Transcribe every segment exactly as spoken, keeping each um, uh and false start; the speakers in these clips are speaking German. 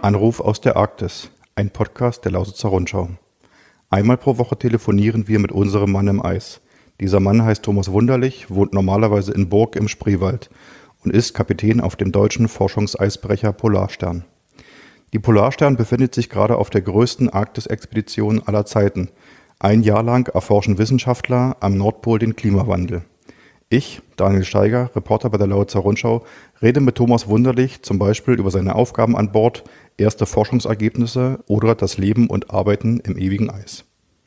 Anruf aus der Arktis, ein Podcast der Lausitzer Rundschau. Einmal pro Woche telefonieren wir mit unserem Mann im Eis. Dieser Mann heißt Thomas Wunderlich, wohnt normalerweise in Burg im Spreewald und ist Kapitän auf dem deutschen Forschungseisbrecher Polarstern. Die Polarstern befindet sich gerade auf der größten Arktis-Expedition aller Zeiten. Ein Jahr lang erforschen Wissenschaftler am Nordpol den Klimawandel. Ich, Daniel Steiger, Reporter bei der Lausitzer Rundschau, rede mit Thomas Wunderlich zum Beispiel über seine Aufgaben an Bord, erste Forschungsergebnisse oder das Leben und Arbeiten im ewigen Eis.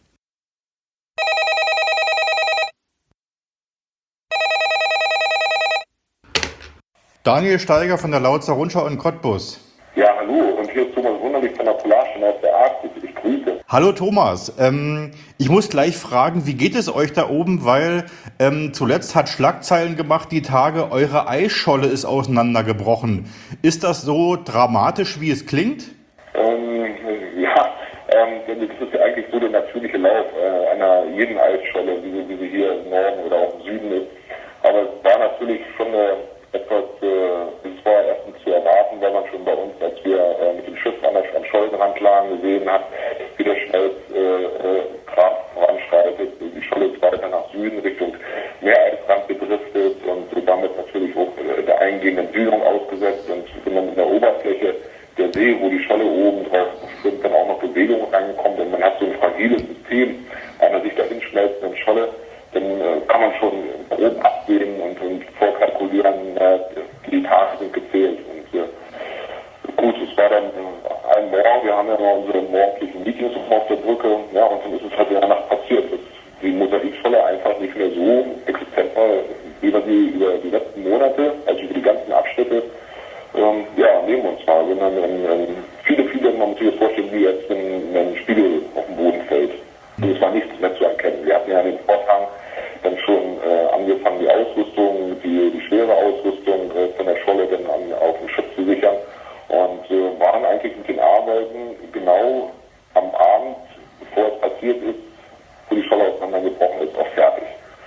Daniel Steiger von der Lausitzer Rundschau in Cottbus. Ja, hallo, und hier ist Thomas Wunderlich von der Polarstern aus der Arktis. Ich grüße. Hallo Thomas, ähm, ich muss gleich fragen, wie geht es euch da oben, weil ähm, zuletzt hat Schlagzeilen gemacht, die Tage, eure Eisscholle ist auseinandergebrochen. Ist das so dramatisch, wie es klingt? Ähm, ja, ähm, das ist ja eigentlich so der natürliche Lauf äh, einer jeden Eisscholle, wie sie, wie sie hier im Norden oder auch im Süden ist. Aber es war natürlich schon eine etwas, äh, es war erstens zu erwarten, weil man schon bei uns, als wir äh, mit dem Schiff an der am Schollenrand lagen, gesehen hat, wie der schnell äh, äh, Grad voranschreitet. Die Scholle ist weiter nach Süden Richtung Meereisrand gedriftet und damit natürlich auch äh, der eingehenden Dünung ausgesetzt. Und wenn man in der Oberfläche der See, wo die Scholle oben drauf schwimmt, dann auch noch Bewegung reinkommt und man hat so ein fragiles System einer sich dahin schmelzenden Scholle, dann äh, kann man schon grob absehen und, und vorkalkulieren, äh, die Tage sind gezählt. Und äh, gut, es war dann äh, ein Morgen, wir haben ja noch unsere morgendlichen Meetings auf der Brücke, ja, und dann ist es halt in der Nacht passiert, dass die Mosaikscholle einfach nicht mehr so existent war, wie wir sie über die letzten Monate, also über die ganzen Abschnitte, ähm, ja, neben uns war, sondern ähm, ähm, viele, viele, man muss sich das vorstellen, wie jetzt ein, ein Spiegel auf den Boden fällt. Und es war nichts mehr zu erkennen. Wir hatten ja den Vorhang dann schon äh, angefangen, die Ausrüstung, die, die schwere Ausrüstung äh, von der Scholle dann an, auf dem Schiff zu sichern und äh, waren eigentlich mit den Arbeiten genau am Abend, bevor es passiert ist, wo die Scholle auseinandergebrochen ist, auch fertig.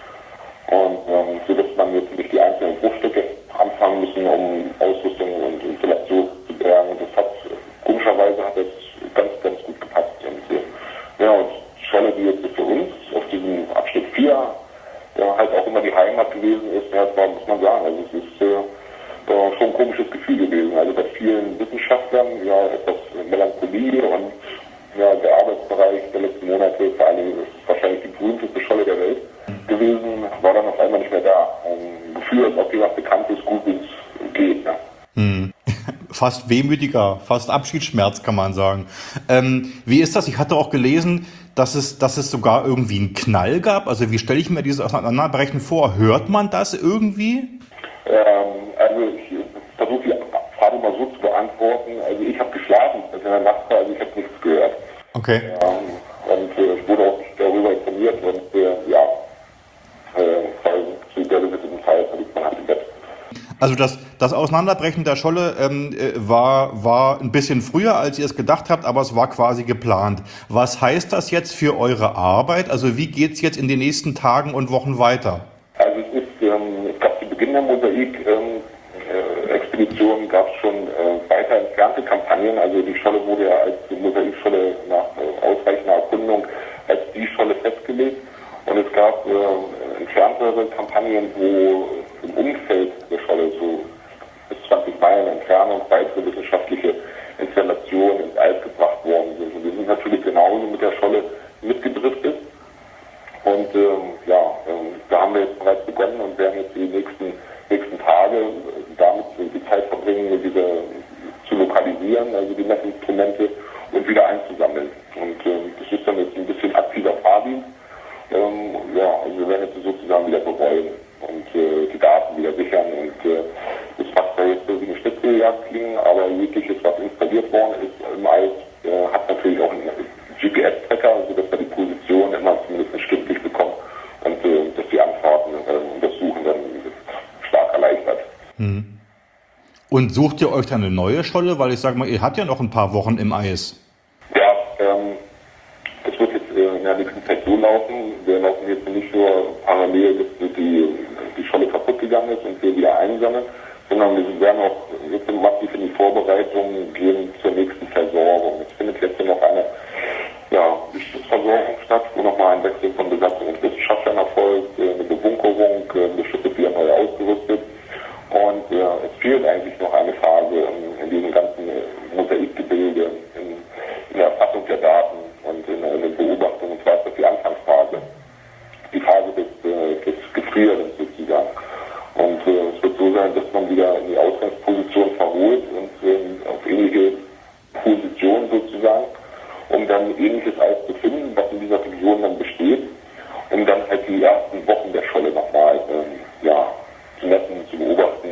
Und ähm, so dass man jetzt nicht die einzelnen Bruchstücke anfangen müssen, um Ausrüstung und Installation zu bergen. Und das hat, komischerweise hat das ganz, ganz gut gepasst. Und, äh, ja, und die Scholle, die jetzt für uns auf diesem Abschnitt vier ja, halt auch immer die Heimat gewesen ist, ja, das muss man sagen. Also es ist äh, schon ein komisches Gefühl gewesen. Also bei vielen Wissenschaftlern ja etwas Melancholie und ja, der Arbeitsbereich der letzten Monate, vor allem ist wahrscheinlich die berühmteste Scholle der Welt gewesen, war dann auf einmal nicht mehr da. Ein Gefühl, als ob jemand bekannt ist, gut wie es geht. Ne? Hm. Fast wehmütiger, fast Abschiedsschmerz kann man sagen. Ähm, wie ist das? Ich hatte auch gelesen, dass es, dass es sogar irgendwie einen Knall gab. Also wie stelle ich mir dieses Auseinanderbrechen vor? Hört man das irgendwie? Ähm, also ich versuche die Frage mal so zu beantworten. Also ich habe geschlafen in der Nacht, also ich habe nichts gehört. Okay. Ähm, und äh, ich wurde auch nicht darüber informiert und äh, ja, äh, weil zu der gewissen Zeit habe ich mein Hand im Bett. Also das, das Auseinanderbrechen der Scholle ähm, war, war ein bisschen früher, als ihr es gedacht habt, aber es war quasi geplant. Was heißt das jetzt für eure Arbeit? Also wie geht es jetzt in den nächsten Tagen und Wochen weiter? Also es ist, ähm, es gab zu Beginn der Mosaik-Expedition ähm, äh, gab es schon äh, weiter entfernte Kampagnen. Also die Scholle wurde ja als Mosaikscholle nach äh, ausreichender Erkundung als die Scholle festgelegt. Und es gab äh, entferntere Kampagnen, wo im Umfeld der Scholle, so bis zwanzig Meilen Entfernung, weitere wissenschaftliche Installationen ins Eis gebracht worden sind. Und wir sind natürlich genauso mit der Scholle mitgedriftet. Und ähm, ja, ähm, da haben wir jetzt bereits begonnen und werden jetzt die nächsten, nächsten Tage damit die Zeit verbringen, diese zu lokalisieren, also die Messinstrumente und wieder einzusammeln. Und ähm, das ist dann jetzt ein bisschen aktiver Fahrdienst. Ähm, ja, also wir werden jetzt sozusagen wieder berollen und äh, die Daten wieder sichern und äh, das macht zwar jetzt so wie eine Schnitzeljagd klingen, aber jegliches, was installiert worden ist im Eis, äh, hat natürlich auch einen G P S-Tracker, sodass wir die Position immer zumindest stündlich bekommen und äh, dass die Anfahrten äh, und das Suchen dann stark erleichtert. Hm. Und sucht ihr euch dann eine neue Scholle? Weil ich sage mal, ihr habt ja noch ein paar Wochen im Eis. Ja, ähm, das wird jetzt äh, in der nächsten Zeit so laufen. Wir laufen jetzt nicht nur parallel, dass die, die Scholle kaputt gegangen ist und wir wieder einsammeln, sondern wir werden auch jetzt sind massiv in die Vorbereitungen, gehen zur nächsten Versorgung. Es findet jetzt noch eine ja, Schiffsversorgung statt, wo nochmal ein Wechsel von Besatzung und Wissenschaftlern erfolgt, eine Bewunkerung, das Schiff wird wieder neu ausgerüstet. Und äh, es fehlt eigentlich noch eine Phase in, in diesem ganzen Mosaikgebilde, in, in der Erfassung der Daten und in, in der Beobachtung, und zwar ist das die Anfangsphase, die Phase des, äh, des Gefrierens sozusagen. Und äh, es wird so sein, dass man wieder in die Ausgangsposition verholt und äh, auf ähnliche Positionen sozusagen, um dann ähnliches Eis zu finden, was in dieser Region dann besteht, um dann halt die ersten Wochen der Scholle nochmal äh, ja, zu messen, zu beobachten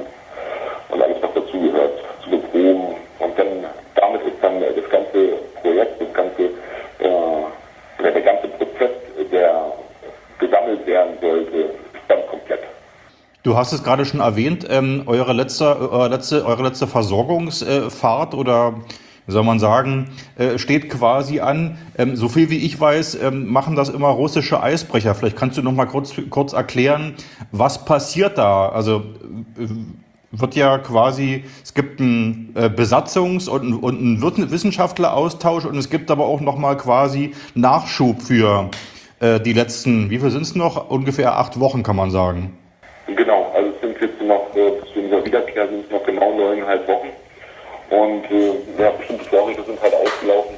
äh, und alles, was dazugehört, zu beproben. Und dann damit ist dann äh, das ganze Projekt, das ganze äh, oder der ganze Prozess, der gesammelt werden sollte, ist dann komplett. Du hast es gerade schon erwähnt, ähm, eure letzte, eure letzte, eure letzte Versorgungsfahrt oder wie soll man sagen, äh, steht quasi an. Ähm, so viel wie ich weiß, ähm, machen das immer russische Eisbrecher. Vielleicht kannst du noch mal kurz, kurz erklären, was passiert da? Also äh, wird ja quasi, es gibt einen äh, Besatzungs- und, und einen Wissenschaftleraustausch und es gibt aber auch noch mal quasi Nachschub für äh, die letzten, wie viel sind es noch? Ungefähr acht Wochen, kann man sagen. Genau, also es sind jetzt noch, äh, bis zu unserer Wiederkehr sind es noch genau neuneinhalb Wochen. Und äh, ja, bestimmte Vorräte sind halt ausgelaufen.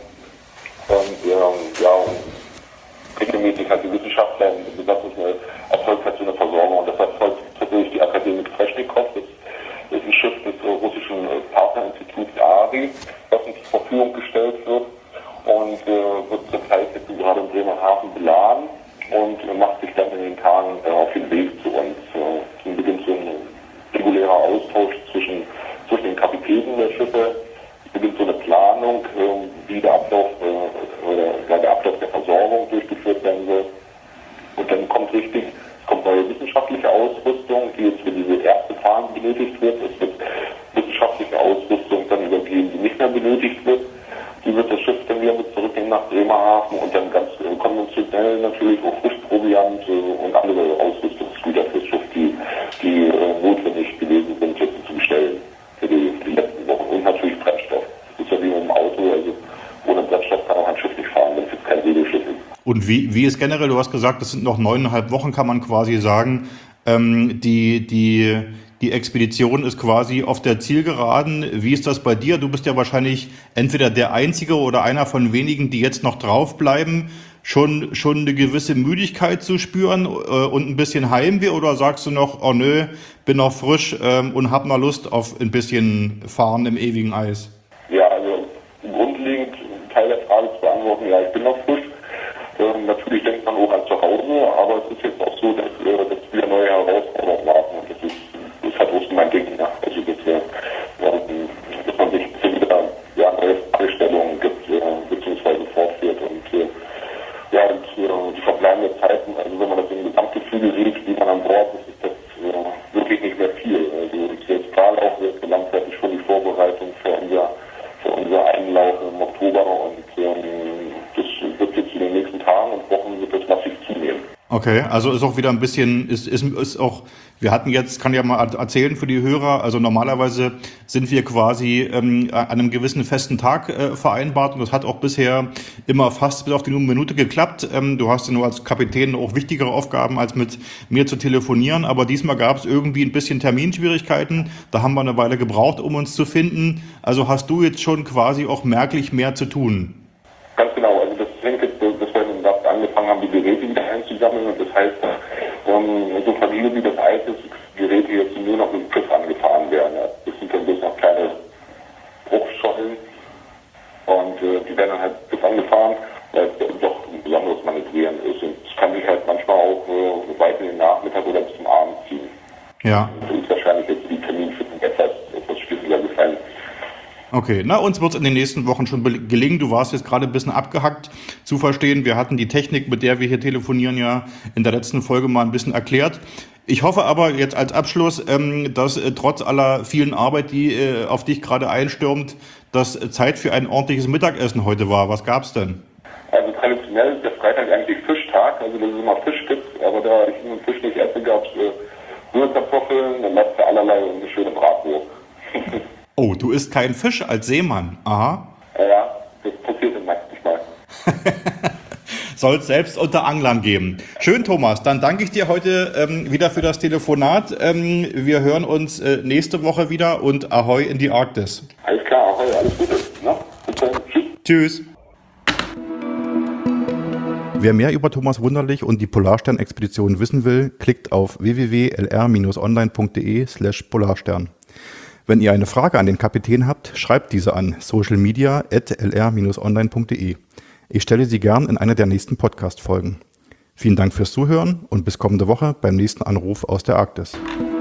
Und ähm, ja, und regelmäßig hat die Wissenschaftler und die Besatzung erfolgt halt so eine Versorgung. Und das erfolgt tatsächlich die Akademie Treschnikow. Das ist ein Schiff des äh, russischen äh, Partnerinstituts A R I, was uns zur Verfügung gestellt wird. Und äh, wird zurzeit jetzt gerade in Bremerhaven beladen und äh, macht sich dann in den Tagen äh, auf den Weg zu uns. Äh, dann beginnt so ein regulärer Austausch zwischen zwischen den Kapitänen der Schiffe. Es beginnt so eine Planung, äh, wie der Ablauf äh, oder ja, der Ablauf der Versorgung durchgeführt werden soll. Und dann kommt richtig, es kommt neue wissenschaftliche Ausrüstung, die jetzt für diese erste Phase benötigt wird. Es wird wissenschaftliche Ausrüstung dann übergeben, die nicht mehr benötigt wird. Die wird das Schiff dann wieder mit zurücknehmen nach Bremerhaven und dann ganz äh, konventionell natürlich auch Frischproviant äh, und andere Ausrüstungsgüter fürs Schiff, die, die äh, notwendig gewesen sind, jetzt zu bestellen. Für die, für die letzten Wochen. Und natürlich Brennstoff. Das ist ja wie mit dem Auto, also ohne Brennstoff kann auch ein Schiff nicht fahren, wenn es jetzt kein Segelschiff ist. Und wie, wie ist generell, du hast gesagt, das sind noch neuneinhalb Wochen, kann man quasi sagen, ähm, die, die, die Expedition ist quasi auf der Zielgeraden. Wie ist das bei dir? Du bist ja wahrscheinlich entweder der Einzige oder einer von wenigen, die jetzt noch draufbleiben. Schon, schon eine gewisse Müdigkeit zu spüren äh, und ein bisschen Heimweh, oder sagst du noch, oh nö, bin noch frisch ähm, und hab noch Lust auf ein bisschen Fahren im ewigen Eis? Ja, also grundlegend Teil der Frage zu beantworten, ja, ich bin noch frisch. Ähm, natürlich denkt man auch an zu Hause, aber es ist jetzt auch so, dass, äh, dass wieder neue Herausforderungen warten. Und das ist, das ist halt auch so mein Ding, ja. Also dass, äh, dass man sich wieder ja, neue Fragestellungen gibt, äh, beziehungsweise fortführt und äh, ja, und äh, die verbleibende Zeiten, also wenn man das im Gesamtgefüge sieht, wie man an Bord ist, ist das äh, wirklich nicht mehr viel. Also jetzt Fahrlauf wird gesamtheitlich schon die Vorbereitung für unser, für unser Einlauf im Oktober und ähm, das wird jetzt in den nächsten Tagen und Wochen wird das massiv zunehmen. Okay, also ist auch wieder ein bisschen, ist, ist, ist auch, wir hatten jetzt, kann ja mal erzählen für die Hörer, also normalerweise sind wir quasi ähm, an einem gewissen festen Tag äh, vereinbart und das hat auch bisher immer fast bis auf die Minute geklappt. Ähm, du hast ja nur als Kapitän auch wichtigere Aufgaben, als mit mir zu telefonieren, aber diesmal gab es irgendwie ein bisschen Terminschwierigkeiten, da haben wir eine Weile gebraucht, um uns zu finden. Also hast du jetzt schon quasi auch merklich mehr zu tun? Ganz genau, also das hängt jetzt, dass wir im Nacht angefangen haben, die Geräte wieder einzusammeln und das heißt, ähm, so fragil wie das Eis ist, Geräte jetzt nur noch mit dem Schiff angefahren werden. Ja. Das sind dann bloß noch kleine Bruchschollen und äh, die werden dann halt Schiff angefahren, weil es doch ein besonderes Manövrieren ist und es kann sich halt manchmal auch äh, weit in den Nachmittag oder bis zum Abend ziehen. Ja. Das ist wahrscheinlich jetzt die Terminfitten etwas, etwas schwieriger gefallen. Okay, na uns wird es in den nächsten Wochen schon gelingen. Du warst jetzt gerade ein bisschen abgehackt zu verstehen. Wir hatten die Technik, mit der wir hier telefonieren, ja in der letzten Folge mal ein bisschen erklärt. Ich hoffe aber jetzt als Abschluss, ähm, dass äh, trotz aller vielen Arbeit, die äh, auf dich gerade einstürmt, dass Zeit für ein ordentliches Mittagessen heute war. Was gab's denn? Also traditionell ist der Freitag eigentlich Fischtag, also dass es immer Fisch gibt, aber da ich den Fisch nicht esse, gab es äh, Rührkartoffeln, eine Latte allerlei und eine schöne Bratwurst. Oh, du isst keinen Fisch als Seemann. Aha. Ja, das passiert dann manchmal. Soll es selbst unter Anglern geben. Schön, Thomas. Dann danke ich dir heute ähm, wieder für das Telefonat. Ähm, wir hören uns äh, nächste Woche wieder und Ahoi in die Arktis. Alles klar, Ahoi, alles Gute. Ne? Bis dann. Tschüss. Tschüss. Wer mehr über Thomas Wunderlich und die Polarstern-Expedition wissen will, klickt auf w w w punkt l r bindestrich online punkt d e slash polarstern. Wenn ihr eine Frage an den Kapitän habt, schreibt diese an socialmedia at l r bindestrich online punkt d e. Ich stelle sie gern in einer der nächsten Podcast-Folgen. Vielen Dank fürs Zuhören und bis kommende Woche beim nächsten Anruf aus der Arktis.